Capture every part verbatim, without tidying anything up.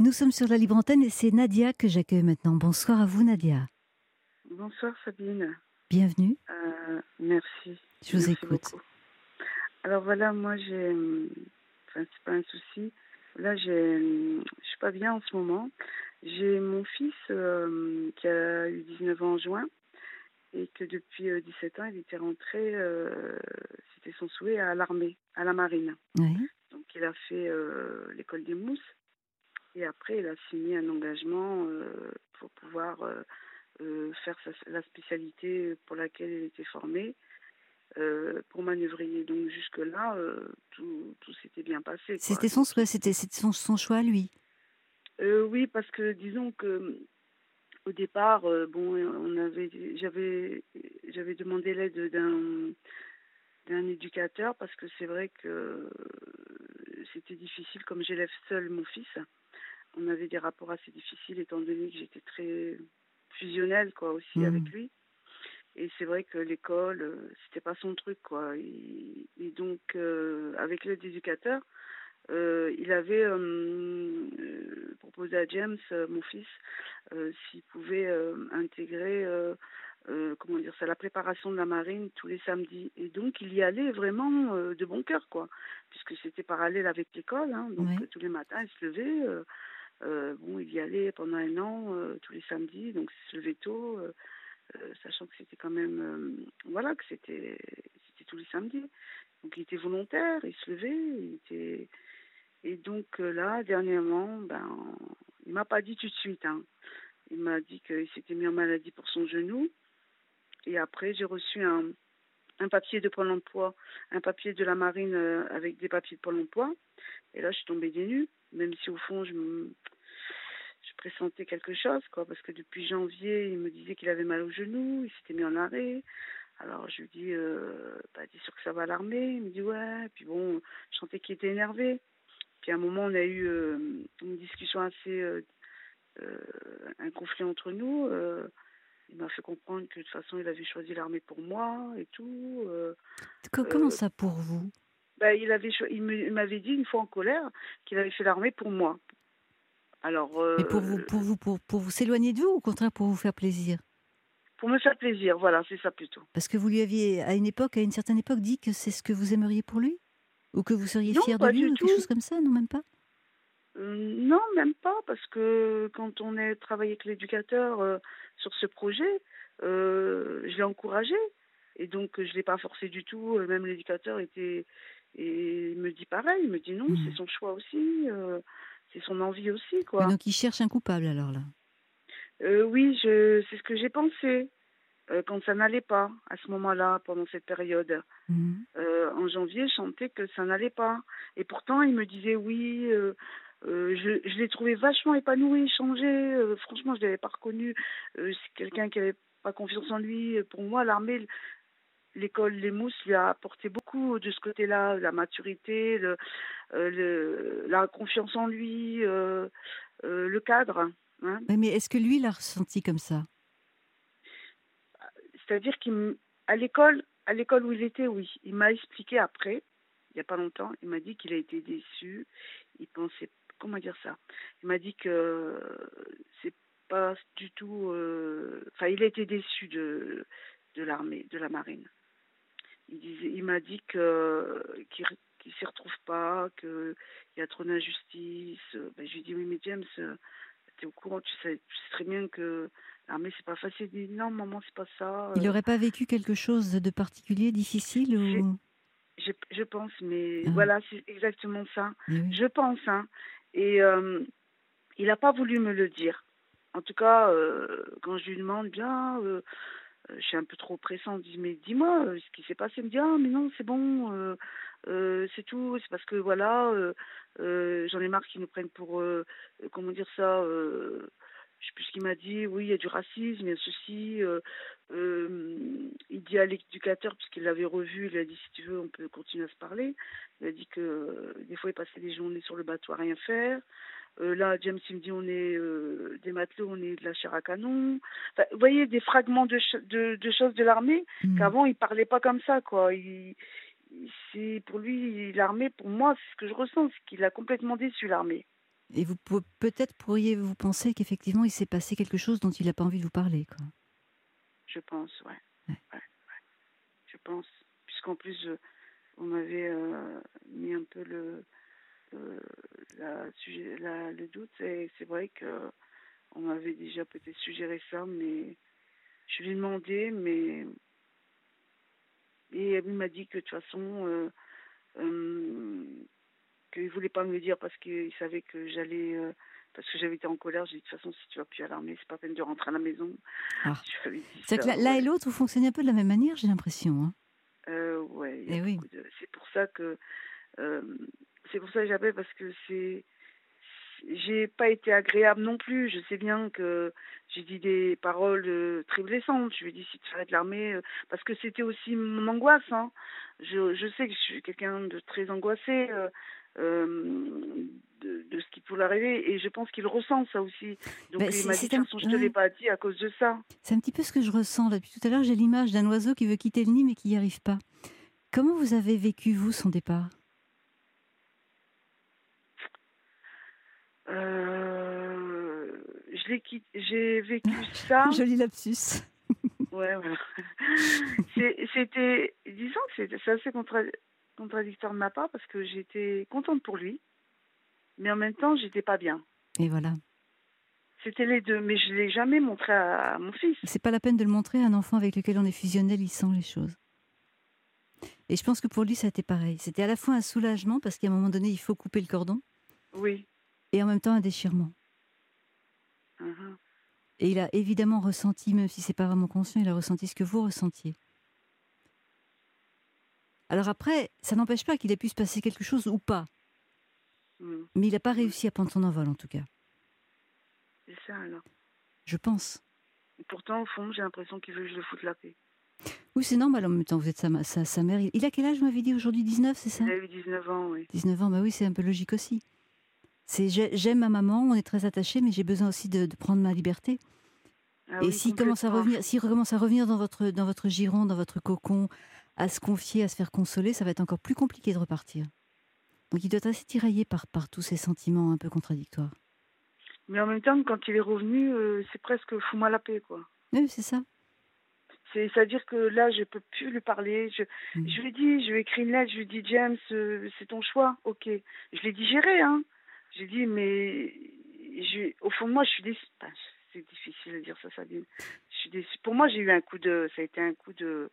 Nous sommes sur la libre antenne et c'est Nadia que j'accueille maintenant. Bonsoir à vous Nadia. Bonsoir Sabine. Bienvenue. Euh, merci, Je vous merci écoute. beaucoup. Alors voilà, moi j'ai, hum, enfin c'est pas un souci. Là j'ai, hum, je suis pas bien en ce moment. J'ai mon fils euh, qui a eu dix-neuf ans en juin et que depuis euh, dix-sept ans il était rentré, euh, c'était son souhait à l'armée, à la marine. Oui. Donc il a fait euh, l'école des mousses et après il a signé un engagement euh, pour pouvoir euh, euh, faire sa- la spécialité pour laquelle il était formé euh, pour manœuvrier. Donc jusque-là, euh, tout, tout s'était bien passé, quoi. C'était son Donc souhait, il- c'était c'était son, son choix à lui. Euh, oui, parce que disons que au départ, euh, bon, on avait, j'avais, j'avais demandé l'aide d'un d'un éducateur parce que c'est vrai que euh, c'était difficile, comme j'élève seul mon fils. On avait des rapports assez difficiles étant donné que j'étais très fusionnelle, quoi, aussi avec Hmm. lui. Et c'est vrai que l'école, euh, c'était pas son truc, quoi. Et, et donc, euh, avec l'aide d'éducateur, euh, il avait euh, euh, proposé à James, euh, mon fils, euh, s'il pouvait euh, intégrer, euh, euh, comment dire ça, la préparation de la marine tous les samedis. Et donc, il y allait vraiment euh, de bon cœur, quoi, puisque c'était parallèle avec l'école, hein. Donc, Oui. euh, tous les matins, il se levait. Euh, euh, bon, il y allait pendant un an, euh, tous les samedis, donc il se levait tôt. Euh, euh, sachant que c'était quand même, euh, voilà, que c'était, c'était tous les samedis. Donc il était volontaire, il se levait, il était, et donc euh, là, dernièrement, ben, il m'a pas dit tout de suite, hein. Il m'a dit qu'il s'était mis en maladie pour son genou, et après j'ai reçu un, un papier de Pôle Emploi, un papier de la marine euh, avec des papiers de Pôle Emploi, et là je suis tombée des nues, même si au fond je me je pressentais quelque chose, quoi, parce que depuis janvier, il me disait qu'il avait mal au genou, il s'était mis en arrêt. Alors je lui dis, euh, bah, t'es sûr que ça va à l'armée? Il me dit ouais. Puis bon, je sentais qu'il était énervé. Puis à un moment, on a eu euh, une discussion assez, euh, euh, un conflit entre nous. Euh, il m'a fait comprendre que de toute façon, il avait choisi l'armée pour moi et tout. Euh, Co- Comment euh, ça pour vous? bah, il avait, cho- il me- il m'avait dit une fois en colère qu'il avait fait l'armée pour moi. Alors Mais pour vous, euh, pour vous, pour, pour vous s'éloigner de vous ou au contraire pour vous faire plaisir? pour me faire plaisir, voilà, c'est ça plutôt. Parce que vous lui aviez, à une époque, à une certaine époque, dit que c'est ce que vous aimeriez pour lui? Ou que vous seriez Non, fier de pas lui du ou quelque chose tout. comme ça? Non, même pas? Euh, non, même pas, parce que quand on est travaillé avec l'éducateur euh, sur ce projet, euh, je l'ai encouragé. Et donc, je ne l'ai pas forcé du tout. Euh, Même l'éducateur était. Et il me dit pareil, il me dit non, c'est Hmm. son choix aussi, euh, c'est son envie aussi, Oui, quoi. donc il cherche un coupable alors là. Euh, oui, je, c'est ce que j'ai pensé euh, quand ça n'allait pas à ce moment-là, pendant cette période. Hmm. Euh, en janvier, je sentais que ça n'allait pas. Et pourtant, il me disait oui. Euh, euh, je je l'ai trouvé vachement épanoui, changé. Euh, franchement, je l'avais pas reconnu. Euh, c'est quelqu'un qui avait pas confiance en lui. Pour moi, l'armée, l'école, les mousses lui a apporté beaucoup de ce côté-là, la maturité, le, euh, le- la confiance en lui, euh, euh, le cadre, hein. Oui, mais est-ce que lui l'a ressenti comme ça? C'est-à-dire qu'à l'école, à l'école où il était, oui, il m'a expliqué après, il n'y a pas longtemps, il m'a dit qu'il a été déçu. Il pensait, comment dire ça? Il m'a dit que c'est pas du tout, euh, enfin, il a été déçu de de l'armée, de la marine. Il disait, il m'a dit que qu'il qu'il s'y retrouve pas, qu'il y a trop d'injustice. Ben, je lui ai dit oui, mais James, t'es au courant, tu sais, tu sais très bien que l'armée c'est pas facile. Il dit non, maman, c'est pas ça. Il Euh, n'aurait pas vécu quelque chose de particulier, difficile c'est, ou... je, je pense, mais Ah, voilà, c'est exactement ça. mais oui. Je pense, hein. Et euh, il n'a pas voulu me le dire. En tout cas, euh, quand je lui demande bien, euh, euh, je suis un peu trop pressante. Je dis, mais dis-moi euh, ce qui s'est passé. Il me dit, ah, mais non, c'est bon, euh, euh, c'est tout. C'est parce que voilà, euh, euh, j'en ai marre qu'ils nous prennent pour, euh, euh, comment dire ça, euh, je sais plus ce qu'il m'a dit. Oui, il y a du racisme, il y a ceci. Euh, euh, il dit à l'éducateur, puisqu'il l'avait revu, il a dit, si tu veux, on peut continuer à se parler. Il a dit que euh, des fois, il passait des journées sur le bateau à rien faire. Euh, là, James, il me dit, on est euh, des matelots, on est de la chair à canon. Enfin, vous voyez, des fragments de, ch- de, de choses de l'armée Hmm. qu'avant, il parlait pas comme ça, quoi. Il, il- c'est, pour lui, l'armée, pour moi, c'est ce que je ressens, c'est qu'il a complètement déçu l'armée. Et vous pou peut-être pourriez-vous penser qu'effectivement il s'est passé quelque chose dont il n'a pas envie de vous parler, quoi? Je pense, ouais. Ouais. Ouais, je pense. Puisqu'en plus, je on m'avait, heu, mis un peu le, heu, la suggé la le doute et c'est vrai qu'on m'avait déjà peut-être suggéré ça, mais je lui ai demandé, mais et lui m'a dit que de toute façon, heu, hem, qu'il voulait pas me le dire parce qu'il savait que j'allais, heu, parce que j'avais été en colère. J'ai dit: «De toute façon, si tu vas plus à l'armée, c'est pas la peine de rentrer à la maison». Ah! Je lui avais dit C'est que ça, l'un l'un et ouais. l'autre, vous fonctionnez un peu de la même manière, j'ai l'impression, hein? Heu, ouais, il y a Eh oui. beaucoup de c'est pour ça que, hem, c'est pour ça que j'appelle parce que c'est j'ai pas été agréable non plus. Je sais bien que j'ai dit des paroles, heu, très blessantes. Je lui ai dit: «Si tu arrêtes l'armée», heu, parce que c'était aussi mon angoisse, hein. Je je sais que je suis quelqu'un de très angoissé, heu, hem, de de ce qui pourrait arriver et je pense qu'il ressent ça aussi. Donc Beh, il c'est m'a dit: c'est «De toute un façon, je te l'ai ouais, pas dit à cause de ça». c'est un petit peu ce que je ressens là. Depuis tout à l'heure, j'ai l'image d'un oiseau qui veut quitter le nid mais qui n'y arrive pas. Comment vous avez vécu, vous, son départ? Heu, je l'ai quitt j'ai vécu ça. Joli lapsus. Ouais, voilà. C'est c'était disons que c'était c'est assez contra contradictoire de ma part parce que j'étais contente pour lui, mais en même temps, j'étais pas bien. Et voilà. C'était les deux, mais je l'ai jamais montré à à mon fils. C'est pas la peine de le montrer à un enfant avec lequel on est fusionnel, il sent les choses. Et je pense que pour lui, ça a été pareil. C'était à la fois un soulagement parce qu'à un moment donné, il faut couper le cordon Oui. et en même temps un déchirement. Mmh mh. Et il a évidemment ressenti, même si c'est pas vraiment conscient, il a ressenti ce que vous ressentiez. Alors après, ça n'empêche pas qu'il ait pu se passer quelque chose ou pas, Mmh. mais il n'a pas Ouais, réussi à prendre son envol en tout cas, c'est ça alors. je pense. Et pourtant, au fond, j'ai l'impression qu'il veut que je le foute la paix. Oui, c'est normal en même temps, vous êtes sa, ma- sa, sa mère. Il, il a quel âge, vous m'avez dit aujourd'hui? Dix-neuf, c'est Il ça? a eu dix-neuf ans, oui. Dix-neuf ans, bah oui, c'est un peu logique aussi. C'est j'ai- j'aime ma maman, on est très attachés, mais j'ai besoin aussi de, de prendre ma liberté. Ah Et oui, s'il commence à complètement à revenir, fond. s'il recommence à revenir dans votre, dans votre giron, dans votre cocon, à se confier, à se faire consoler, ça va être encore plus compliqué de repartir. Donc il doit être assez tiraillé par, par tous ces sentiments un peu contradictoires. Mais en même temps, quand il est revenu, heu, c'est presque fous-moi la paix, quoi. Oui, c'est ça. C'est c'est-à-dire que là, je peux plus lui parler. Je, Mm. je lui ai dit, je lui ai écrit une lettre, je lui ai dit, James, euh, c'est ton choix, ok. Je l'ai digéré, hein. J'ai dit, mais je, au fond de moi, je suis déçue. Enfin, c'est difficile de dire ça, Sabine. Je suis déçue. Pour moi, j'ai eu un coup de, ça a été un coup de,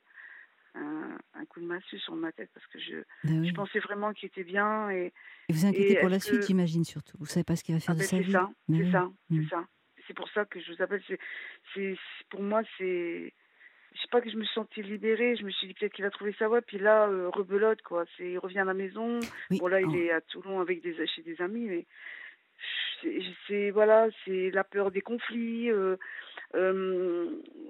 un, un coup de massue sur ma tête parce que je, Ben je oui. pensais vraiment qu'il était bien et, Et vous et inquiétez pour est-ce la suite, que, j'imagine, surtout. Vous savez pas ce qu'il va ah faire de ben sa c'est vie. ça, Mais c'est oui. ça, Mm. c'est ça. C'est pour ça que je vous appelle. C'est, c'est, c'est- pour moi, c'est je sais pas que je me suis sentie libérée, je me suis dit peut-être qu'il a trouvé sa voie, puis là, euh, rebelote, quoi. C'est, il revient à la maison. Oui. Bon, là, il en- est à Toulon avec des, chez des amis, mais c'est, c'est- voilà, c'est la peur des conflits. Euh, euh,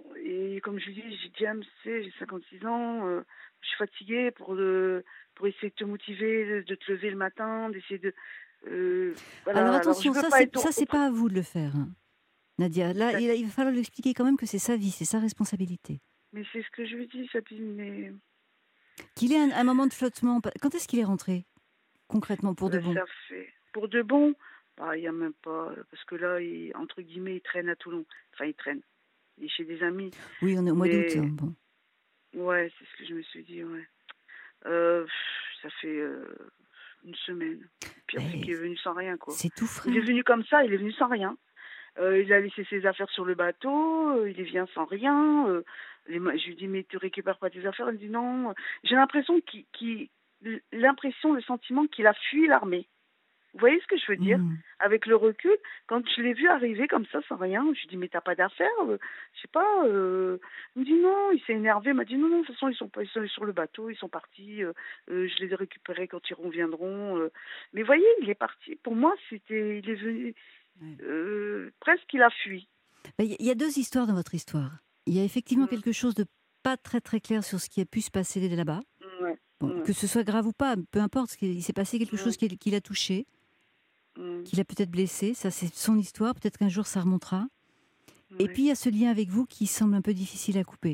et comme je lui dis, j'ai dit, James, tu sais, j'ai cinquante-six ans, euh, je suis fatiguée pour, le, pour essayer de te motiver, de, de te lever le matin, d'essayer de... euh, Alors voilà, alors je attention, veux ça pas c'est être ça au, au c'est pré- pas à vous de le faire, hein, Nadia. Là, il, il va falloir lui expliquer quand même que c'est sa vie, c'est sa responsabilité. Mais c'est ce que je lui dis, Sabine, mais Qu'il ait un, un moment de flottement. Quand est-ce qu'il est rentré concrètement pour de Euh, bon? ça fait pour de bon, bah, il y a même pas euh, parce que là, il, entre guillemets, il traîne à Toulon. Enfin, il traîne. Il est chez des amis. Oui, on est au mois d'août, hein, Mais bon. ouais, c'est ce que je me suis dit, ouais. Euh, pff, ça fait euh, une semaine. Le pire, c'est Mais qu'il est venu sans rien, quoi. c'est tout Il est frais. venu comme ça, il est venu sans rien. Euh, il a laissé ses affaires sur le bateau, euh, il vient sans rien. Euh, les ma- je lui dis, mais tu récupères pas tes affaires? Il me dit non. J'ai l'impression qu'il, qu'il- l'impression, le sentiment qu'il a fui l'armée. Vous voyez ce que je veux dire? Hmm. Avec le recul, quand je l'ai vu arriver comme ça, sans rien, je lui dis, mais t'as pas d'affaires? euh, Je sais pas. Euh... Il me dit non, il s'est énervé. Il m'a dit non, non, de toute façon, ils sont pas ils sont sur le bateau, ils sont partis. Euh, euh, je les ai récupérés quand ils reviendront. Euh... Mais voyez, il est parti. Pour moi, c'était, il est venu, Ouais. euh, presque, il a fui. Ben, Il y, y a deux histoires dans votre histoire. Il y a effectivement Mm. quelque chose de pas très très clair sur ce qui a pu se passer là-bas. Ouais, Bon, ouais, que ce soit grave ou pas, peu importe, ce qui- il s'est passé quelque mm, chose qui, qui l'a touché, mm, qui l'a peut-être blessé. Ça, c'est son histoire. Peut-être qu'un jour, ça remontera. Et ouais, puis, il y a ce lien avec vous qui semble un peu difficile à couper.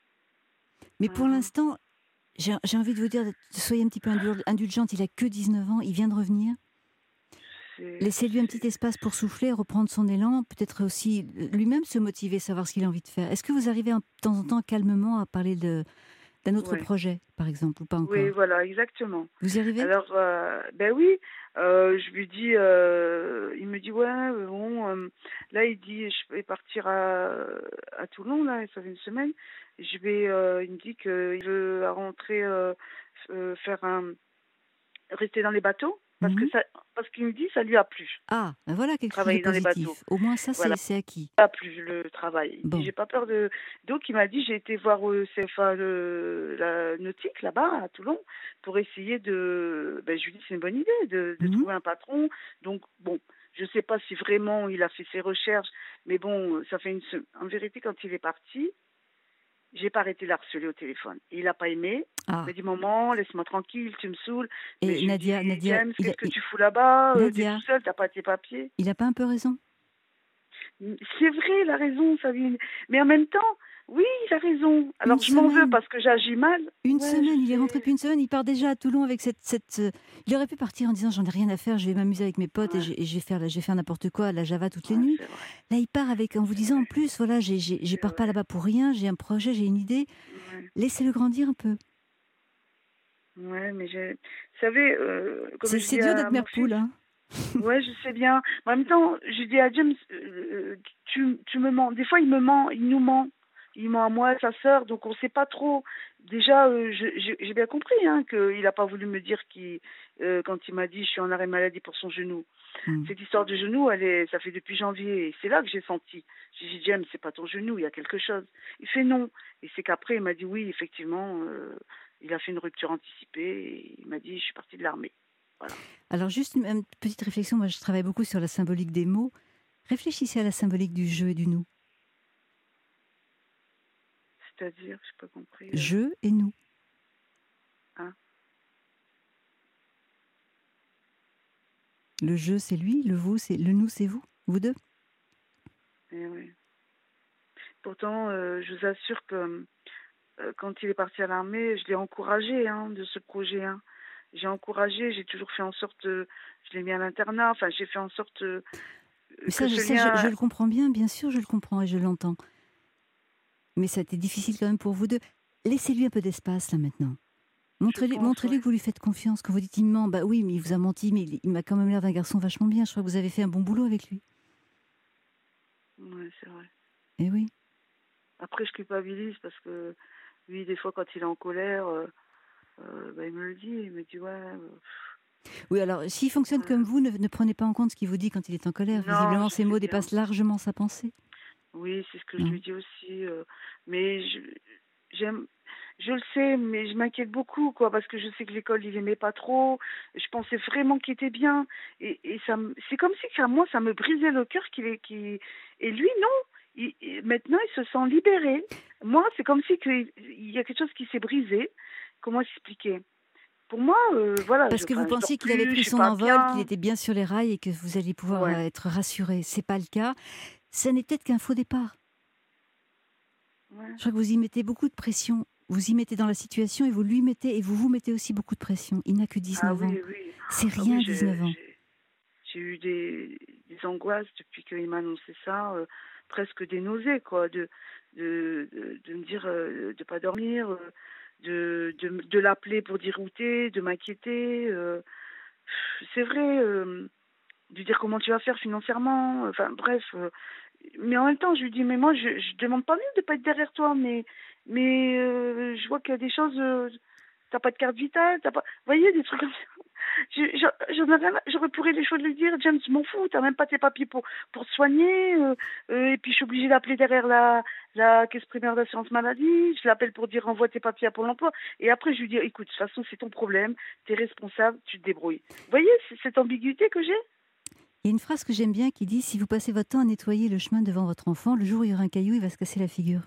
Mais pour mhm. l'instant, j'ai j'ai envie de vous dire, soyez un petit peu indul- indulgente. Il a que dix-neuf ans, il vient de revenir. c'est Laissez-lui un petit c'est espace pour souffler, reprendre son élan, peut-être aussi lui-même se motiver, savoir ce qu'il a envie de faire. Est-ce que vous arrivez en- de temps en temps calmement à parler de, d'un autre ouais. projet, par exemple, ou pas Oui, encore? voilà, exactement. Vous y arrivez? Alors, heu, ben oui, heu, je lui dis, heu, il me dit: «Ouais, heu, bon, hem», là, il dit: «Je vais partir à à Toulon, là, ça fait une semaine». Je vais, heu, il me dit qu'il veut rentrer, heu, f heu, faire un rester dans les bateaux parce que Mhm. ça parce qu'il me dit: «Ça lui a plu, Ah, ben voilà quelque chose de travailler dans les bateaux». positif. Au moins ça, Voilà. c'est c'est acquis. Pas plus le travail. Il dit: Bon. «J'ai pas peur de». Donc il m'a dit: «J'ai été voir au C F A le la nautique là-bas à Toulon pour essayer de». Ben je lui dis: «C'est une bonne idée de de Mhm. trouver un patron». Donc bon, je sais pas si vraiment il a fait ses recherches, mais bon, ça fait une se en vérité quand il est parti, j'ai pas arrêté de l'harceler au téléphone. Il a pas aimé. Il m'a Ah. dit: «Maman, laisse-moi tranquille, tu me saoules». Mais Et je lui Nadia, dis: Nadia, «James, il a, qu'est-ce que il- tu fous là-bas? Heu, tu tout Nadia, seul, t'as pas tes papiers». il a pas un peu raison? Mmh, c'est vrai, il a raison, Sabine. Mais en même temps, oui, il a raison. Une Alors je m'en veux semaine. parce que j'agis mal. Une Ouais, je semaine, il est rentré sais. depuis une semaine, il part déjà à Toulon avec cette cette, heu il aurait pu partir en disant: «J'en ai rien à faire, je vais m'amuser avec mes potes et Ouais, je et je vais faire je vais faire n'importe quoi, la Java toutes les ouais, nuits». c'est vrai, Là, il part avec en vous c'est disant en vrai, plus: «Voilà, j'ai j'ai je c'est pars pas vrai. là-bas pour rien, j'ai un projet, j'ai une idée». Ouais, Laissez-le grandir un peu. ouais, mais j'ai, vous savez, euh, comme C'est je c'est dis dur d'être à mon mère fils, poule, hein. ouais, je sais bien. Mais en même temps, je dis à James, euh, tu, tu me mens. Des fois, il me ment, il nous ment. Il ment à moi, à sa sœur, donc on sait pas trop. Déjà, euh, je- j'ai j'ai bien compris hein, qu'il n'a pas voulu me dire qu'il, euh, quand il m'a dit je suis en arrêt maladie pour son genou. Mmh. Cette histoire de genou, elle est, ça fait depuis janvier. Et c'est là que j'ai senti. J'ai dit, James, c'est pas ton genou, il y a quelque chose. Il fait non. Et c'est qu'après, il m'a dit oui, effectivement, euh, il a fait une rupture anticipée. Et il m'a dit, je suis partie de l'armée. Voilà. Alors juste une une petite réflexion, moi je travaille beaucoup sur la symbolique des mots. Réfléchissez à la symbolique du «je» et du «nous». C'est-à-dire, j'ai pas compris. Euh, «Je» et «nous». hein. Le «je» c'est lui, le «vous» c'est le «nous» c'est vous, vous deux. Eh oui. Pourtant, euh, je vous assure que euh, quand il est parti à l'armée, je l'ai encouragé hein, de ce projet. Hein. J'ai encouragé, j'ai toujours fait en sorte, euh, je l'ai mis à l'internat. Enfin, j'ai fait en sorte euh, Mais que ça, je ce ça je je lien. le comprends bien, bien sûr je le comprends et je l'entends. Mais ça a été difficile quand même pour vous deux. Laissez-lui un peu d'espace là maintenant. Je Montrez-lui pense, montrez-lui ouais. que vous lui faites confiance. Quand vous dites: «Il me ment», bah oui, mais il vous a menti, mais il il m'a quand même l'air d'un garçon vachement bien. Je crois que vous avez fait un bon boulot avec lui. Ouais, c'est vrai. Eh oui. Après, je culpabilise parce que lui, des fois, quand il est en colère, euh, euh, bah, il me le dit. Il me dit, ouais, euh, Oui, alors s'il fonctionne comme ouais. vous, ne ne prenez pas en compte ce qu'il vous dit quand il est en colère. Non, Visiblement, je ses sais mots bien. dépassent largement sa pensée. Oui, c'est ce que je Non? lui dis aussi. euh, mais je, j'aime, je le sais, mais je m'inquiète beaucoup, quoi, parce que je sais que l'école, il aimait pas trop. Je pensais vraiment qu'il était bien. Et, et ça, me- c'est comme si, ça, moi, ça me brisait le cœur qu'il est, qu'il, et lui, non. Il- il- maintenant, il se sent libéré. Moi, c'est comme si que, il y a quelque chose qui s'est brisé. Comment expliquer? Pour moi, euh, voilà, je, Parce que vous enfin, je dors pensiez qu'il avait plus, je pris suis son pas envol, qu'il bien. était bien sur les rails et que vous alliez pouvoir, heu, Ouais, être rassuré. C'est pas le cas. Ça n'est peut-être qu'un faux départ. ouais. Je crois que vous y mettez beaucoup de pression. Vous y mettez dans la situation et vous lui mettez et vous vous mettez aussi beaucoup de pression. Il n'a que Ah dix-neuf ans. oui, oui. C'est Ah oui, rien j'ai, dix-neuf ans. j'ai, j'ai eu des, des angoisses depuis qu'il m'a annoncé ça, euh, presque des nausées, quoi, de, de, de, de me dire euh, de pas dormir, euh, de, de, de l'appeler pour dire où t'es, de m'inquiéter. euh. C'est vrai, euh, de lui dire comment tu vas faire financièrement, enfin bref. euh. Mais en même temps, je lui dis, mais moi, je, je demande pas mieux de pas être derrière toi, mais, mais euh, je vois qu'il y a des choses, euh, t'as pas de carte vitale, t'as pas, vous voyez, des trucs comme ça. Je- je- J'en ai rien à- J'aurais pourri les choses de lui dire, James, je m'en fous, t'as même pas tes papiers pour, pour te soigner, euh, euh, et puis je suis obligée d'appeler derrière la, la caisse primaire d'assurance maladie, je l'appelle pour dire renvoie tes papiers à Pôle emploi, et après je lui dis, écoute, de toute façon, c'est ton problème, t'es responsable, tu te débrouilles. Vous voyez, c'est cette ambiguïté que j'ai? Il y a une phrase que j'aime bien qui dit: «Si vous passez votre temps à nettoyer le chemin devant votre enfant, le jour où il y aura un caillou, il va se casser la figure».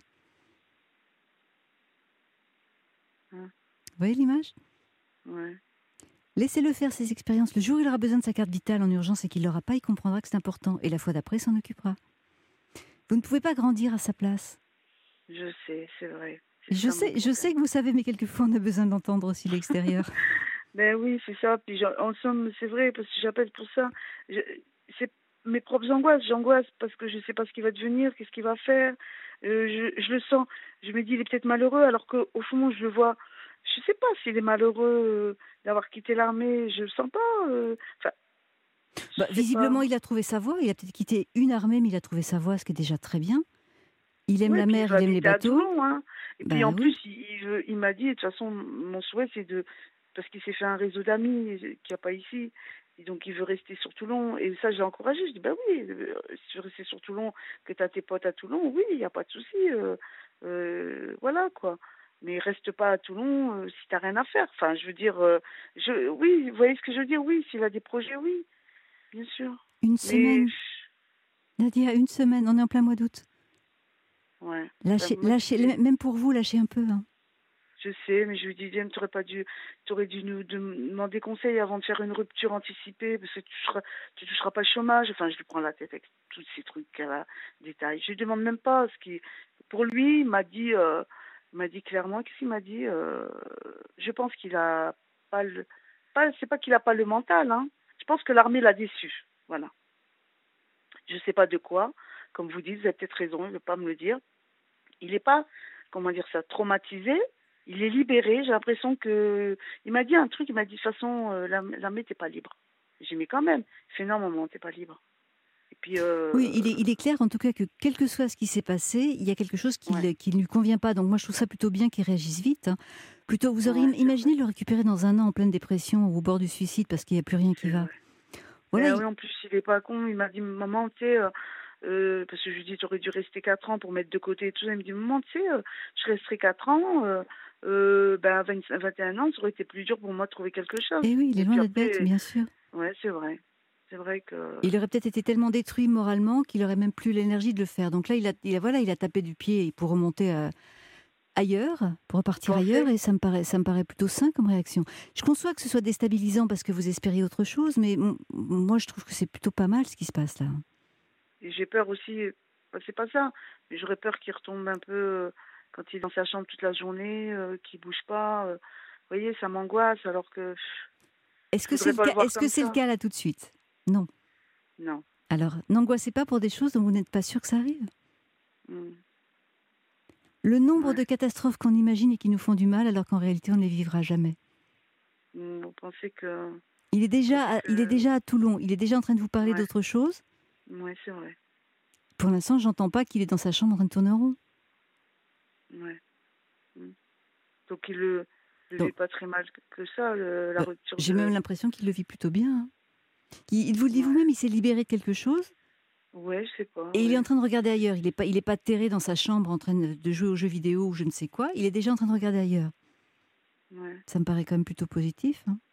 Hein, Vous voyez l'image? ouais. Laissez-le faire ses expériences. Le jour où il aura besoin de sa carte vitale en urgence et qu'il ne l'aura pas, il comprendra que c'est important. Et la fois d'après, il s'en occupera. Vous ne pouvez pas grandir à sa place. Je sais, c'est vrai. C'est Je ça mon sais, je problème. sais que vous savez, mais quelquefois on a besoin d'entendre aussi l'extérieur. Ben oui, c'est ça. Puis j'en- en somme, c'est vrai, parce que j'appelle pour ça. Je- c'est mes propres angoisses. J'angoisse parce que je ne sais pas ce qu'il va devenir, qu'est-ce qu'il va faire. Euh, je, je le sens. Je me dis, il est peut-être malheureux, alors qu'au au fond, je le vois. Je sais pas s'il est malheureux euh, d'avoir quitté l'armée. Je le sens pas. euh, Enfin, Bah, je sais pas. visiblement, il a trouvé sa voie. Il a peut-être quitté une armée, mais il a trouvé sa voie, ce qui est déjà très bien. Il aime Ouais, la puis il mer, veut il aime les habiter à bateaux. Toulon, hein. Et puis Bah en plus, oui. il, il, veut- il m'a dit, de toute façon, mon souhait, c'est de, parce qu'il s'est fait un réseau d'amis qu'il n'y a pas ici. Et donc il veut rester sur Toulon. Et ça, j'ai encouragé. Je dis, bah oui, euh, si tu veux rester sur Toulon, que tu as tes potes à Toulon, oui, il n'y a pas de souci. euh, euh, voilà, quoi. Mais reste pas à Toulon euh, si t'as rien à faire. Enfin, je veux dire, euh, je, oui, vous voyez ce que je veux dire? Oui, s'il a des projets, oui, bien sûr. Une Mais, semaine. Nadia, une semaine. On est en plein mois d'août. ouais, ça Lâchez, me lâchez, motive. même pour vous, lâchez un peu. Hein. Je sais, mais je lui dis, Diane, tu pas dû, t'aurais dû nous demander conseil avant de faire une rupture anticipée, parce que tu toucheras, tu toucheras pas le chômage. Enfin, je lui prends la tête avec tous ces trucs à la détail. Je lui demande même pas ce qui, pour lui, il m'a dit, euh, il m'a dit clairement, qu'est-ce qu'il m'a dit, euh, je pense qu'il a pas le, pas, c'est pas qu'il a pas le mental, hein. Je pense que l'armée l'a déçu. Voilà. Je sais pas de quoi. Comme vous dites, vous avez peut-être raison, il ne veut pas me le dire. Il n'est pas, comment dire ça, traumatisé. Il est libéré. J'ai l'impression que. Il m'a dit un truc, il m'a dit de toute façon, euh, l'armée, t'es pas libre. J'ai dit, mais quand même. Il fait non, maman, t'es pas libre. Et puis, euh, Oui, il est, il est clair en tout cas que quel que soit ce qui s'est passé, il y a quelque chose qui ouais, ne lui convient pas. Donc moi je trouve ça plutôt bien qu'il réagisse vite. Hein. Plutôt, vous auriez ouais, im- c'est vrai. imaginé le récupérer dans un an en pleine dépression ou au bord du suicide parce qu'il n'y a plus rien qui C'est va. vrai. Voilà, Ben il- oui, en plus, il est pas con. Il m'a dit, maman, tu sais, euh, euh, parce que je lui dis, tu aurais dû rester quatre ans pour mettre de côté et tout ça. Il me dit, maman, tu sais, euh, je resterai quatre ans. Euh, euh, ben, à vingt, vingt et un ans, ça aurait été plus dur pour moi de trouver quelque chose. eh oui, il est Et loin puis d'être bête, après, bien sûr. ouais, c'est vrai. C'est vrai que. Il aurait peut-être été tellement détruit moralement qu'il aurait même plus l'énergie de le faire. Donc là, il a, il a- voilà, il a tapé du pied pour remonter euh, ailleurs, pour Vous repartir ailleurs, pensez? et ça me paraît, ça me paraît plutôt sain comme réaction. Je conçois que ce soit déstabilisant parce que vous espériez autre chose, mais m- moi je trouve que c'est plutôt pas mal ce qui se passe là. Et j'ai peur aussi, bah, c'est pas ça, mais j'aurais peur qu'il retombe un peu euh, quand il est dans sa chambre toute la journée, euh, qu'il bouge pas. euh. Vous voyez, ça m'angoisse alors que pff, Est-ce je que c'est voudrais le pas cas, le voir est-ce que comme c'est le ça. cas là tout de suite? Non. Non. Alors, n'angoissez pas pour des choses dont vous n'êtes pas sûr que ça arrive. Mm. Le nombre Ouais. de catastrophes qu'on imagine et qui nous font du mal, alors qu'en réalité on ne les vivra jamais. Mm. Vous pensez que, vous Il est déjà, pensez à, il est que, déjà à Toulon. Il est déjà en train de vous parler ouais, d'autre chose. ouais, c'est vrai. Pour l'instant, j'entends pas qu'il est dans sa chambre en train de tourner en rond. Ouais. Mm. Donc il le, le Donc, vit pas très mal que que ça, le- la euh, rupture j'ai même de. l'impression qu'il le vit plutôt bien. Hein. Il, il vous le dit Ouais. vous-même, il s'est libéré de quelque chose Ouais, je sais pas. et il est Ouais. en train de regarder ailleurs. Il n'est pas, il est pas terré dans sa chambre en train de, de jouer aux jeux vidéo ou je ne sais quoi. Il est déjà en train de regarder ailleurs. Ouais. Ça me paraît quand même plutôt positif. Hein.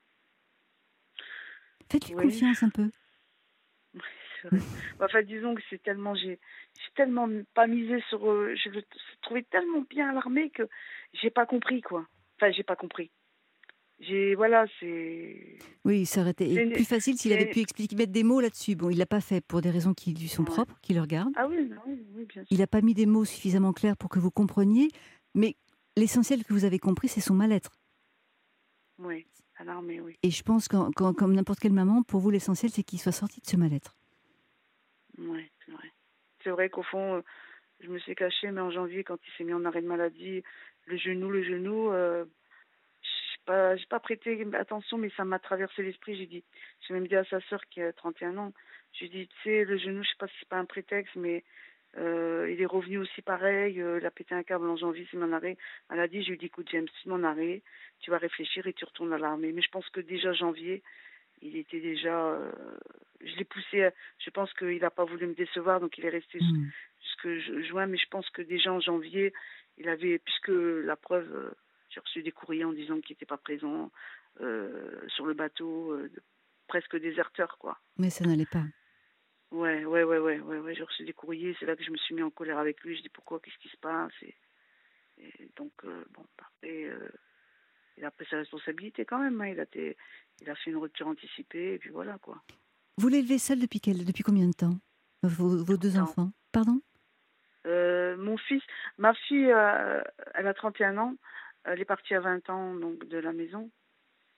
Faites-lui Oui. confiance un peu. Oui, c'est vrai. Enfin, disons que c'est tellement, j'ai, j'ai tellement pas misé sur, euh, je le trouvais tellement bien à l'armée que j'ai pas compris quoi. Enfin, j'ai pas compris. J'ai, voilà, c'est, Oui, ça aurait été c'est, une- plus facile s'il avait c'est, pu expliquer, mettre des mots là-dessus. Bon, il l'a pas fait pour des raisons qui lui sont ouais. propres, qui le regardent. Ah oui, non, oui, oui, bien Il sûr. n'a pas mis des mots suffisamment clairs pour que vous compreniez. Mais l'essentiel que vous avez compris, c'est son mal-être. Oui, à l'armée, oui. Et je pense que, comme n'importe quelle maman, pour vous, l'essentiel, c'est qu'il soit sorti de ce mal-être. Oui, c'est vrai. C'est vrai qu'au fond, euh, je me suis cachée, mais en janvier, quand il s'est mis en arrêt de maladie, le genou, le genou, euh, j'ai pas, j'ai pas prêté attention, mais ça m'a traversé l'esprit. J'ai dit, j'ai même dit à sa sœur qui a trente et un ans, j'ai dit, tu sais, le genou, je sais pas si c'est pas un prétexte, mais euh, il est revenu aussi pareil. Euh, il a pété un câble en janvier, c'est mon arrêt. Elle a dit, je lui ai dit, écoute, James, c'est mon arrêt, tu vas réfléchir et tu retournes à l'armée. Mais je pense que déjà janvier, il était déjà, euh, je l'ai poussé. à- Je pense qu'il n'a pas voulu me décevoir, donc il est resté jus- Hmm. jusque ju- juin. Mais je pense que déjà en janvier, il avait, puisque la preuve. euh, j'ai reçu des courriers en disant qu'il n'était pas présent euh, sur le bateau, euh, de- presque déserteur, quoi. Mais ça n'allait pas. Ouais, ouais, ouais, ouais, ouais, ouais. J'ai reçu des courriers, c'est là que je me suis mis en colère avec lui. Je dis pourquoi, qu'est-ce qui se passe et, et donc, euh, bon, après, euh, il a pris sa responsabilité quand même. Hein. Il, a été, il a fait une rupture anticipée et puis voilà, quoi. Vous l'élevez seul depuis, quel, depuis combien de temps vos, vos deux Longtemps. enfants. Pardon? Euh, mon fils, ma fille, euh, elle a trente et un ans. Elle est partie à vingt ans donc de la maison.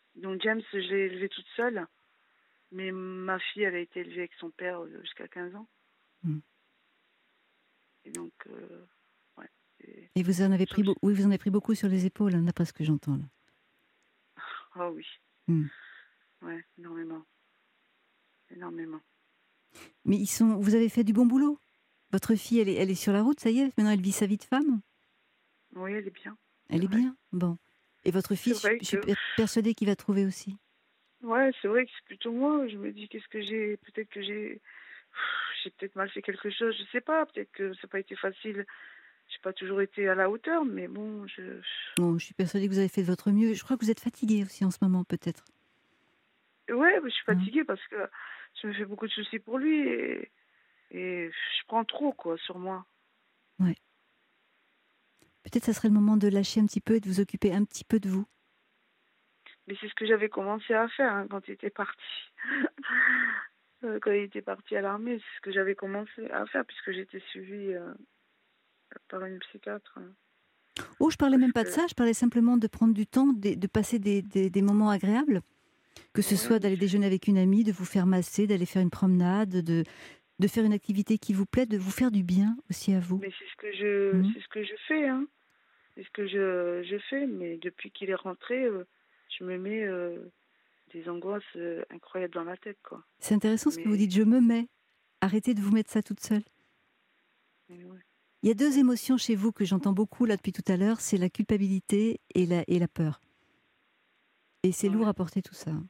Donc James, je l'ai élevé toute seule, mais ma fille, elle a été élevée avec son père euh, jusqu'à quinze ans. Mm. Et donc, euh, ouais. Et Et vous en avez je trouve pris, que beau- oui, vous en avez pris beaucoup sur les épaules, hein, d'après ce que j'entends là. c'est- ah oui, Mm. ouais, énormément, énormément. Mais ils sont, vous avez fait du bon boulot. Votre fille, elle est, elle est sur la route, ça y est. Maintenant, elle vit sa vie de femme. Oui, elle est bien, c'est Elle est vrai. bien. Bon. Et votre C'est fils, je, vrai je suis que, per- persuadée qu'il va trouver aussi. ouais, c'est vrai que c'est plutôt moi. Je me dis, qu'est-ce que j'ai, peut-être que j'ai, j'ai peut-être mal fait quelque chose, je sais pas. Peut-être que ça n'a pas été facile. J'ai pas toujours été à la hauteur, mais bon, je, Bon, je suis persuadée que vous avez fait de votre mieux. Je crois que vous êtes fatiguée aussi en ce moment, peut-être. ouais, je suis Hein. fatiguée parce que je me fais beaucoup de soucis pour lui et, et je prends trop, quoi, sur moi. Ouais. Peut-être ça serait le moment de lâcher un petit peu et de vous occuper un petit peu de vous. Mais c'est ce que j'avais commencé à faire hein, quand il était parti. Euh, quand il était parti à l'armée, c'est ce que j'avais commencé à faire puisque j'étais suivie euh, par une psychiatre. Hein. Oh, je parlais Parce même pas de que, ça. Je parlais simplement de prendre du temps, de, de passer des, des, des moments agréables. Que ce ouais, soit mais d'aller déjeuner avec une amie, de vous faire masser, d'aller faire une promenade, de, de faire une activité qui vous plaît, de vous faire du bien aussi à vous. mais c'est ce que je, Mmh. c'est ce que je fais, hein. C'est ce que je, je fais. Mais depuis qu'il est rentré, euh, je me mets euh, des angoisses euh, incroyables dans la tête, quoi. C'est intéressant ce que vous Mais, dites, je me mets. Arrêtez de vous mettre ça toute seule. mais ouais. Il y a deux émotions chez vous que j'entends beaucoup là depuis tout à l'heure, c'est la culpabilité et la, et la peur. Et c'est lourd Ouais. à porter tout ça.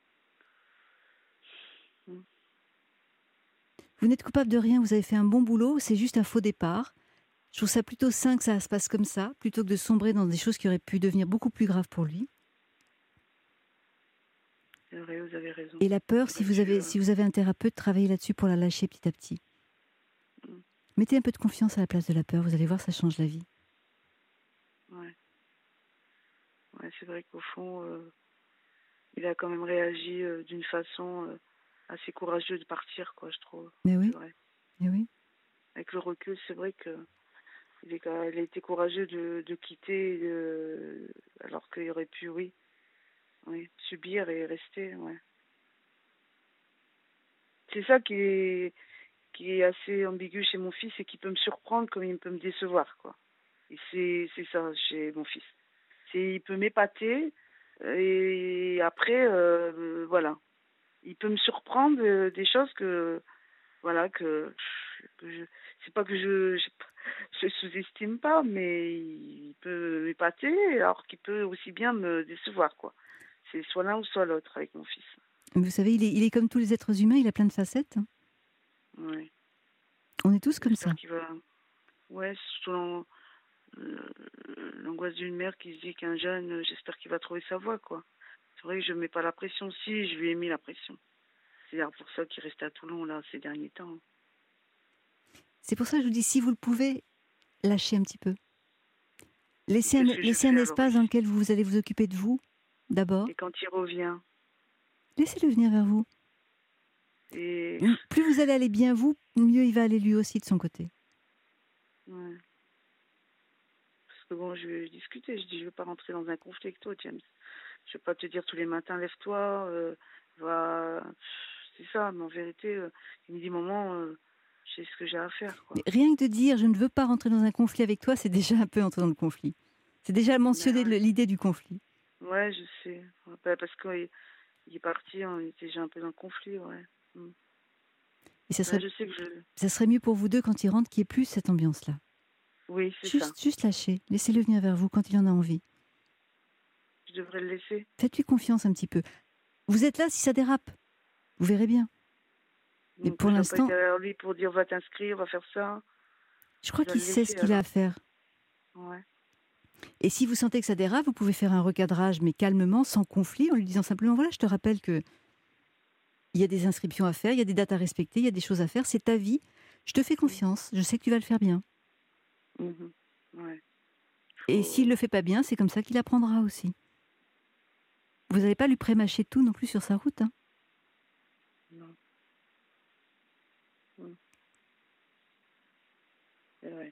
Mm. Vous n'êtes coupable de rien, vous avez fait un bon boulot, c'est juste un faux départ. Je trouve ça plutôt sain que ça se passe comme ça, plutôt que de sombrer dans des choses qui auraient pu devenir beaucoup plus graves pour lui. C'est vrai, vous avez raison. Et la peur, si J'aurais vous dû. avez, Euh, si vous avez un thérapeute, travaillez là-dessus pour la lâcher petit à petit. mm, Mettez un peu de confiance à la place de la peur, vous allez voir, ça change la vie. ouais. Ouais, c'est vrai qu'au fond, euh, il a quand même réagi euh, d'une façon euh, assez courageuse de partir, quoi, je trouve. Mais C'est oui, vrai. mais oui. Avec le recul, c'est vrai que il, est, il a été courageux de, de quitter, euh, alors qu'il aurait pu, oui, oui, subir et rester, ouais. C'est ça qui est, qui est assez ambigu chez mon fils et qui peut me surprendre comme il peut me décevoir, quoi. Et c'est, c'est ça chez mon fils. C'est, il peut m'épater et après, euh, voilà. Il peut me surprendre euh, des choses que, voilà, que, que je, c'est pas que je, je, je sous-estime pas, mais il peut m'épater alors qu'il peut aussi bien me décevoir, quoi. C'est soit l'un ou soit l'autre avec mon fils. Vous savez, il est, il est comme tous les êtres humains, il a plein de facettes. Hein. Ouais. On est tous comme J'espère ça. qu'il va. Ouais, surtout l'an- euh, l'angoisse d'une mère qui se dit qu'un jeune, euh, j'espère qu'il va trouver sa voie, quoi. C'est vrai que je mets pas la pression. Si, je lui ai mis la pression. C'est d'ailleurs pour ça qu'il restait à Toulon, là, ces derniers temps. C'est pour ça que je vous dis, si vous le pouvez, lâchez un petit peu. Et Laissez un, qu'est-ce que je laissez un fais alors espace dans ici? lequel vous allez vous occuper de vous, d'abord. Et quand il revient, Laissez-le venir vers vous. et. Plus vous allez aller bien vous, mieux il va aller lui aussi de son côté. Ouais. Parce que bon, je vais discuter. Je dis, je veux pas rentrer dans un conflit avec toi, James. Je vais pas te dire tous les matins, lève-toi, euh, va. C'est ça, mais en vérité, euh, il me dit, maman, euh, je sais ce que j'ai à faire, Mais quoi. rien que de dire je ne veux pas rentrer dans un conflit avec toi, c'est déjà un peu entrer dans le conflit. C'est déjà Ben mentionner le- ouais. l'idée du conflit. Ouais, je sais. Ouais, bah, parce qu'il il est parti, on était déjà un peu dans le conflit, ouais. Mm. Et ça Ouais, serait, je sais que je. ça serait mieux pour vous deux quand il rentre qu'il n'y ait plus cette ambiance-là. Oui, c'est ça. Juste, juste lâchez. Laissez-le venir vers vous quand il en a envie. Je devrais le laisser. Faites-lui confiance un petit peu. Vous êtes là si ça dérape. Vous verrez bien. Mais Donc pour je dois pas être l'instant, derrière lui pour dire va t'inscrire, va faire ça. je crois Je dois qu'il le sait ce laisser qu'il a à alors. faire. Ouais. Et si vous sentez que ça dérape, vous pouvez faire un recadrage, mais calmement, sans conflit, en lui disant simplement, voilà, je te rappelle que il y a des inscriptions à faire, il y a des dates à respecter, il y a des choses à faire, c'est ta vie. Je te fais Mm. confiance, je sais que tu vas le faire bien. Mhm. Ouais. Et s'il Faut. le fait pas bien, c'est comme ça qu'il apprendra aussi. Vous n'allez pas lui prémâcher tout non plus sur sa route. Hein. Non. Mm. C'est vrai.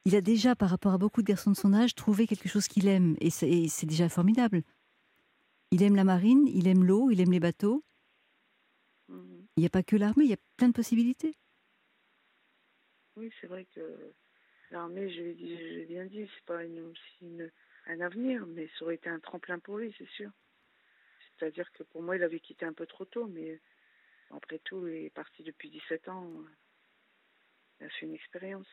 Il a déjà, par rapport à beaucoup de garçons de son âge, trouvé quelque chose qu'il aime. Et c'est, et c'est déjà formidable. Il aime la marine, il aime l'eau, il aime les bateaux. Mhm. Il n'y a pas que l'armée, il y a plein de possibilités. Oui, c'est vrai que l'armée, je l'ai dit, je l'ai bien dit, c'est pas une, aussi une- un avenir, mais ça aurait été un tremplin pour lui, c'est sûr. C'est-à-dire que pour moi, il avait quitté un peu trop tôt, mais après tout, il est parti depuis dix-sept ans. Il a fait une expérience.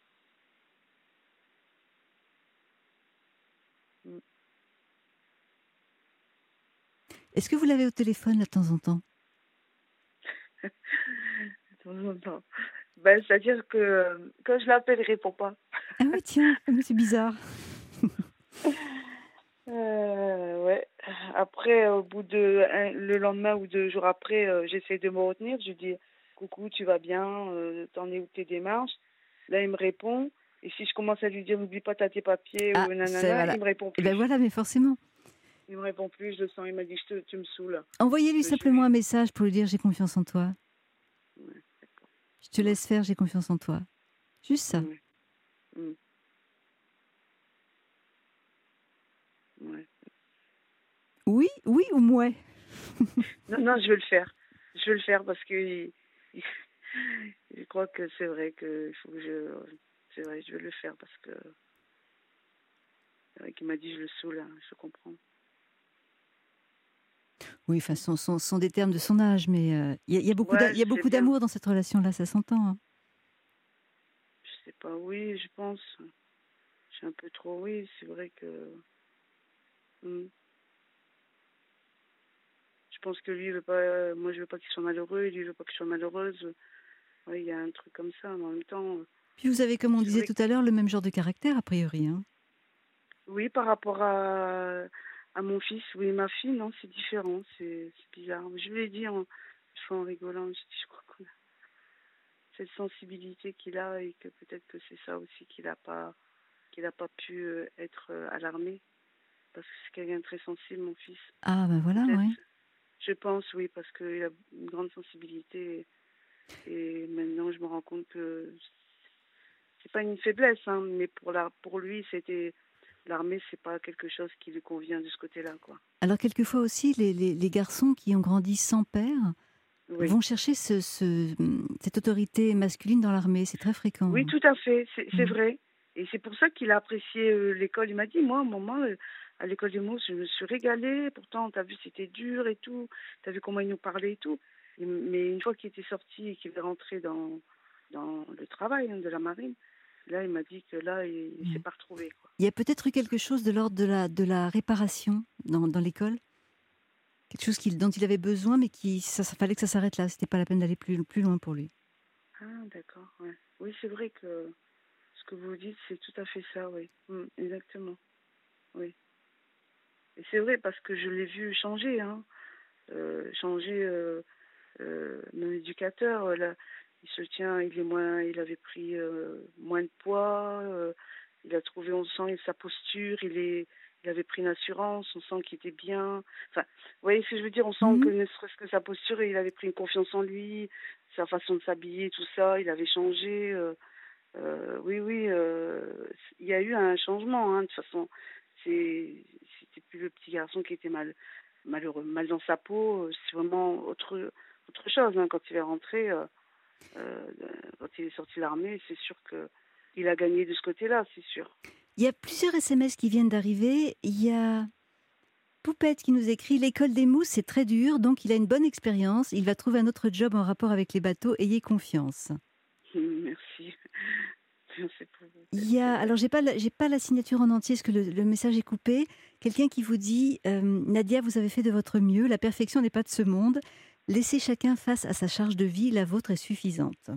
Mm. Est-ce que vous l'avez au téléphone là, de temps en temps? De temps en temps. Ben, c'est-à-dire que euh, quand je l'appelle, il répond pas. Ah oui, tiens, mais c'est bizarre. Euh, ouais. Après, au bout de un- le lendemain ou deux jours après, euh, j'essaie de me retenir. Je lui dis coucou, tu vas bien, euh, t'en es où tes démarches? Là, il me répond. Et si je commence à lui dire n'oublie pas t'as tes papiers Ah, ou ça, nanana, voilà. il me répond Et ben plus. voilà, mais forcément. Il me répond plus, je le sens. Il m'a dit je te, tu me saoules. Envoyez-lui Je, simplement un je- message pour lui dire j'ai confiance en toi. ouais, d'accord. Je te Ouais, laisse faire, j'ai confiance en toi. Juste ça. ouais, mm, ouais. Oui, oui ou mouais. Non, non, je vais le faire. Je vais le faire parce que il- il- je crois que c'est vrai que il faut que je. C'est vrai, je vais le faire parce que c'est vrai qu'il m'a dit je le saoule, hein, je comprends. Oui, enfin, ce sont, sont- sont des termes de son âge, mais euh, il y, a- il y a beaucoup d'a- Ouais, il y a je sais beaucoup bien. d'amour dans cette relation-là, ça s'entend, hein. Je sais pas, oui, je pense. Je suis un peu trop, oui, c'est vrai que. Hmm. Je pense que lui, il veut pas. Moi, je veux pas qu'il soit malheureux, et lui, il veut pas que je sois malheureuse. Oui, il y a un truc comme ça, mais en même temps, Puis vous avez, comme on c'est disait vrai tout que. à l'heure, le même genre de caractère, a priori, hein. Oui, par rapport à, à mon fils, oui, ma fille, non, c'est différent, c'est c'est bizarre. Je lui ai dit en, je fais en rigolant, je dis, je crois qu'on a cette sensibilité qu'il a et que peut-être que c'est ça aussi qu'il a pas, qu'il a pas pu euh, être euh, à l'armée parce que c'est quelqu'un de très sensible, mon fils. Ah, ben voilà, Peut-être, oui. je pense, oui, parce qu'il a une grande sensibilité et, et maintenant je me rends compte que c'est pas une faiblesse, hein, mais pour la, pour lui, c'était l'armée, c'est pas quelque chose qui lui convient de ce côté-là, quoi. Alors, quelquefois aussi, les, les- les garçons qui ont grandi sans père Oui. vont chercher ce, ce- cette autorité masculine dans l'armée. C'est très fréquent, Oui, hein. tout à fait, c'est c'est Mm. vrai. Et c'est pour ça qu'il a apprécié euh, l'école. Il m'a dit, moi, maman, euh, à l'école des mots, je me suis régalée. Pourtant, t'as vu, c'était dur et tout. T'as vu comment il nous parlait et tout. Et- mais une fois qu'il était sorti et qu'il est rentré dans, dans le travail hein, de la marine, là, il m'a dit que là, il, il s'est Ouais. pas retrouvé, quoi. Il y a peut-être eu quelque chose de l'ordre de la, de la réparation dans, dans l'école. Quelque chose qu'il- dont il avait besoin, mais qui, ça, ça fallait que ça s'arrête là. C'était pas la peine d'aller plus, plus loin pour lui. Ah, d'accord, ouais. Oui, c'est vrai que ce que vous dites, c'est tout à fait ça, oui. Mm, exactement, oui. Et c'est vrai parce que je l'ai vu changer, hein. Euh, changer. Euh, Euh, mon éducateur, euh, là, il se tient, il est moins, il avait pris euh, moins de poids, euh, il a trouvé, on sent sa posture, il est, il avait pris une assurance, on sent qu'il était bien. Enfin, vous voyez ce que je veux dire, on sent que Mhm. ne serait-ce que sa posture, il avait pris une confiance en lui, sa façon de s'habiller, tout ça, il avait changé. Euh, euh, oui, oui, euh, il y a eu un changement, hein, de toute façon. C'est, c'était plus le petit garçon qui était mal, malheureux, mal dans sa peau. C'est vraiment autre, autre chose. Hein, quand il est rentré, euh, euh, quand il est sorti de l'armée, c'est sûr que il a gagné de ce côté-là, c'est sûr. Il y a plusieurs S M S qui viennent d'arriver. Il y a Poupette qui nous écrit: l'école des mousses, c'est très dur, donc il a une bonne expérience. Il va trouver un autre job en rapport avec les bateaux. Ayez confiance. Merci. Merci pour vous, Il y c'est a, vrai. alors j'ai pas, la- j'ai pas la signature en entier, parce que le, le message est coupé. Quelqu'un qui vous dit euh, Nadia, vous avez fait de votre mieux. La perfection n'est pas de ce monde. Laissez chacun face à sa charge de vie. La vôtre est suffisante.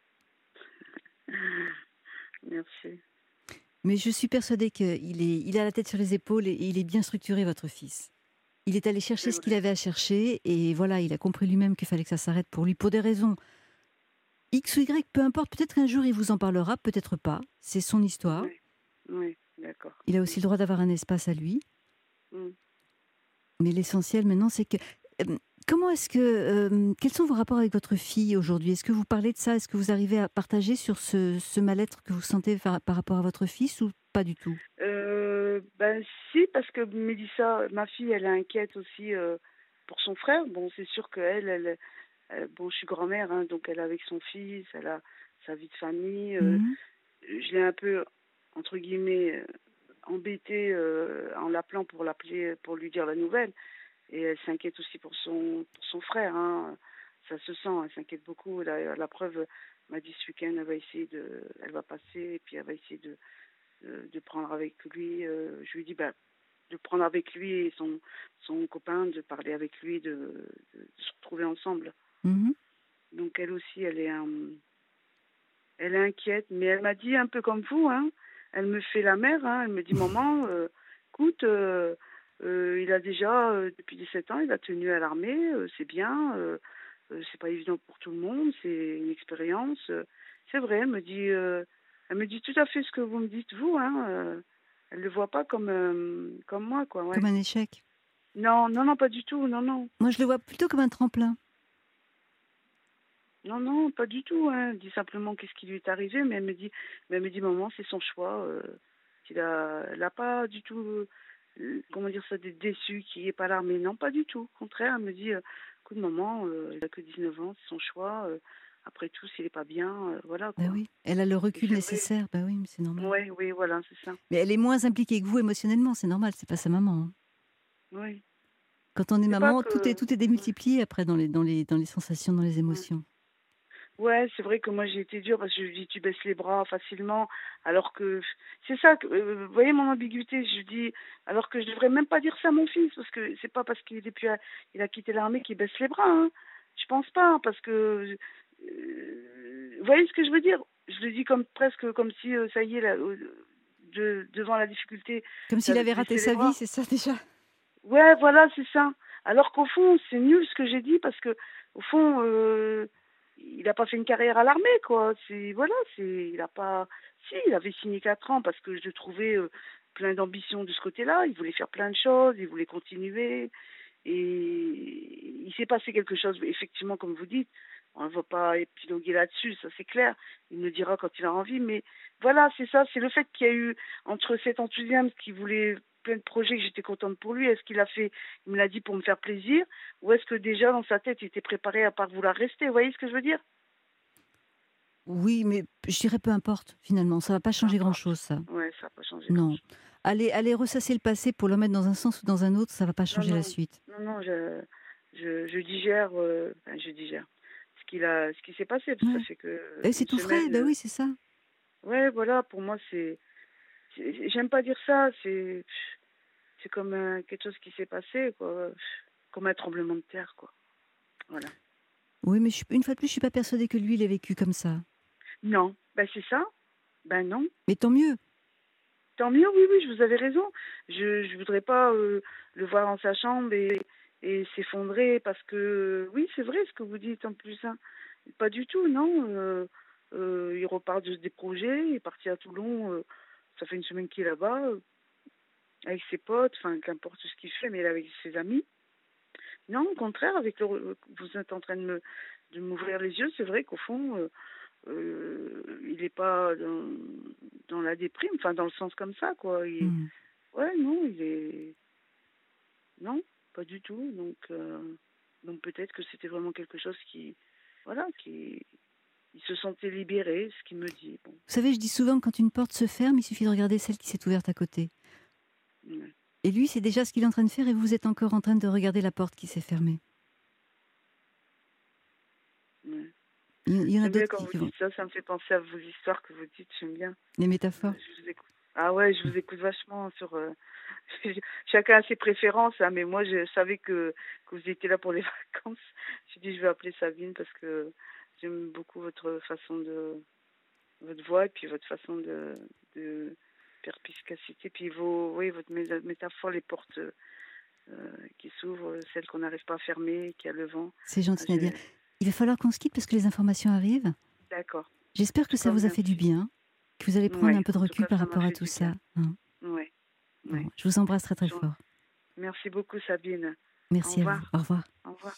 Merci. Mais je suis persuadée qu'il est, il a la tête sur les épaules et il est bien structuré, votre fils. Il est allé C'est chercher ce qu'il vrai. avait à chercher et voilà, il a compris lui-même qu'il fallait que ça s'arrête pour lui, pour des raisons X ou Y, peu importe. Peut-être qu'un jour il vous en parlera, peut-être pas. C'est son histoire. Oui. Oui, d'accord. Il a Mm. aussi le droit d'avoir un espace à lui. Mm. Mais l'essentiel maintenant, c'est que... euh, Comment est-ce que, euh, quels sont vos rapports avec votre fille aujourd'hui? Est-ce que vous parlez de ça? Est-ce que vous arrivez à partager sur ce, ce mal-être que vous sentez par, par rapport à votre fils ou pas du tout? Euh, ben si, parce que Mélissa, ma fille, elle est inquiète aussi euh, pour son frère. Bon, c'est sûr qu'elle, elle, elle- bon, je suis grand-mère, hein, donc elle est avec son fils, elle a sa vie de famille. Euh, Mhm. je l'ai un peu, entre guillemets, euh, embêtée euh, en l'appelant pour l'appeler, pour lui dire la nouvelle. Et elle s'inquiète aussi pour son, pour son frère, hein. Ça se sent, elle s'inquiète beaucoup. La, la preuve, elle m'a dit ce week-end, elle va essayer de, elle va passer et puis elle va essayer de, de, de prendre avec lui. Euh, je lui dis, bah, de prendre avec lui et son, son copain, de parler avec lui, de, de, de se retrouver ensemble. Mhm. Donc elle aussi, elle est, euh, elle est inquiète, mais elle m'a dit un peu comme vous, hein. Elle me fait la mère, hein. Elle me dit, maman, euh, écoute, euh, euh, il a déjà, euh, depuis dix-sept ans, il a tenu à l'armée, euh, c'est bien, euh, euh, c'est pas évident pour tout le monde, c'est une expérience. euh. C'est vrai, elle me dit, euh, elle me dit tout à fait ce que vous me dites, vous, hein. euh. Elle le voit pas comme, euh, comme moi, quoi, Comme ouais. un échec. Non, non, non, pas du tout, non, non. Moi, je le vois plutôt comme un tremplin. Non, non, pas du tout, hein. Elle dit simplement qu'est-ce qui lui est arrivé, mais elle me dit, mais elle me dit, maman, c'est son choix. Euh, il a, elle a pas du tout, euh, comment dire ça, d'être déçue qu'il n'est pas là. Mais non, pas du tout. Au contraire, elle me dit, euh, écoute, maman, euh, il a que dix-neuf ans, c'est son choix. Euh, après tout, s'il n'est pas bien, euh, voilà, Ben quoi. oui, elle a le Et recul c'est vrai. nécessaire. Ben oui, mais c'est normal. Oui, oui, voilà, c'est ça. Mais elle est moins impliquée que vous émotionnellement, c'est normal, c'est pas sa maman, hein. Oui. Quand on est C'est pas maman, tout est que. tout est Ouais, démultiplié après dans les dans les dans les sensations, dans les ouais. émotions. Ouais, c'est vrai que moi j'ai été dure parce que je lui dis tu baisses les bras facilement, alors que c'est ça que euh, vous voyez mon ambiguïté, je dis alors que je devrais même pas dire ça à mon fils parce que c'est pas parce qu'il est plus à- il a quitté l'armée qu'il baisse les bras, hein. Je pense pas hein, parce que euh, vous voyez ce que je veux dire? Je le dis comme presque comme si euh, ça y est là, euh, de, devant la difficulté, Comme s'il j'avais avait raté baissé les sa vie, bras. c'est ça déjà? Ouais, voilà, c'est ça. Alors qu'au fond, c'est nul ce que j'ai dit parce que, au fond, euh, il n'a pas fait une carrière à l'armée, quoi. C'est voilà, c'est, il a pas. Si, il avait signé quatre ans parce que je le trouvais euh, plein d'ambition de ce côté-là. Il voulait faire plein de choses, il voulait continuer. Et il s'est passé quelque chose, effectivement, comme vous dites. On ne va pas épiloguer là-dessus, ça c'est clair. Il me dira quand il a envie. Mais voilà, c'est ça, c'est le fait qu'il y a eu, entre cet enthousiasme qu'il voulait plein de projets que j'étais contente pour lui, est-ce qu'il a fait, il me l'a dit pour me faire plaisir, ou est-ce que déjà dans sa tête il était préparé à pas vouloir rester, vous voyez ce que je veux dire? Oui, mais je dirais peu importe finalement, ça va pas Peu changer importe. grand-chose ça. Ouais, ça n'a pas changé Non. grand-chose. Aller aller ressasser le passé pour le mettre dans un sens ou dans un autre, ça va pas Non, changer la non, suite. non, non, je, je, je digère, euh, enfin, je digère ce qu'il a, ce qui s'est passé, parce que ça Ouais. fait que euh, Et c'est une tout frais, semaine. ben euh, oui, c'est ça. ouais, voilà, pour moi c'est, c'est- j'aime pas dire ça, c'est, c'est comme euh, quelque chose qui s'est passé, quoi, comme un tremblement de terre, quoi. Voilà. Oui, mais je suis une fois de plus, je suis pas persuadée que lui, il ait vécu comme ça. Non, ben c'est ça. Ben non. Mais tant mieux. Tant mieux, oui, oui, je vous avais raison. Je je voudrais pas euh, le voir dans sa chambre et, et s'effondrer parce que euh, oui, c'est vrai ce que vous dites en plus, hein. Pas du tout, non. Euh, euh, il repart de, des projets, il est parti à Toulon, euh, ça fait une semaine qu'il est là-bas, euh, avec ses potes, enfin qu'importe ce qu'il fait, mais il est avec ses amis. Non, au contraire, avec le, re- vous êtes en train de me de m'ouvrir les yeux, c'est vrai qu'au fond, euh, euh, il n'est pas dans, dans la déprime, enfin dans le sens comme ça, quoi. Il, Hmm. ouais, non, il est. Non, pas du tout. Donc, euh, donc peut-être que c'était vraiment quelque chose qui. Voilà, qui. Il se sentait libéré, ce qu'il me dit. Bon, Vous savez, je dis souvent que quand une porte se ferme, il suffit de regarder celle qui s'est ouverte à côté. ouais, Et lui, c'est déjà ce qu'il est en train de faire et vous êtes encore en train de regarder la porte qui s'est fermée. ouais. Il y il y en a J'aime bien d'autres quand qui, vous qui vont. dites ça, ça me fait penser à vos histoires que vous dites, j'aime bien. Les Euh, métaphores. je vous écoute. Ah ouais, je vous écoute vachement sur. euh, Chacun a ses préférences, hein, mais moi je savais que, que vous étiez là pour les vacances. J'ai dit je vais appeler Sabine parce que j'aime beaucoup votre façon de, votre voix et puis votre façon de, de perspicacité, puis vos, oui, votre mé- métaphore, les portes euh, qui s'ouvrent, celles qu'on n'arrive pas à fermer, qui a le vent. C'est Ah, gentil, Nadia. je- Il va falloir qu'on se quitte parce que les informations arrivent. D'accord. J'espère En que tout ça cas, vous a fait du merci. bien, que vous allez prendre Ouais, un peu de en tout recul cas, par ça m'a rapport à fait tout du bien. ça, hein. Ouais, Bon, ouais. je vous embrasse très très Je- fort. Merci beaucoup, Sabine. Au Merci à vous. revoir. Au revoir. Au revoir.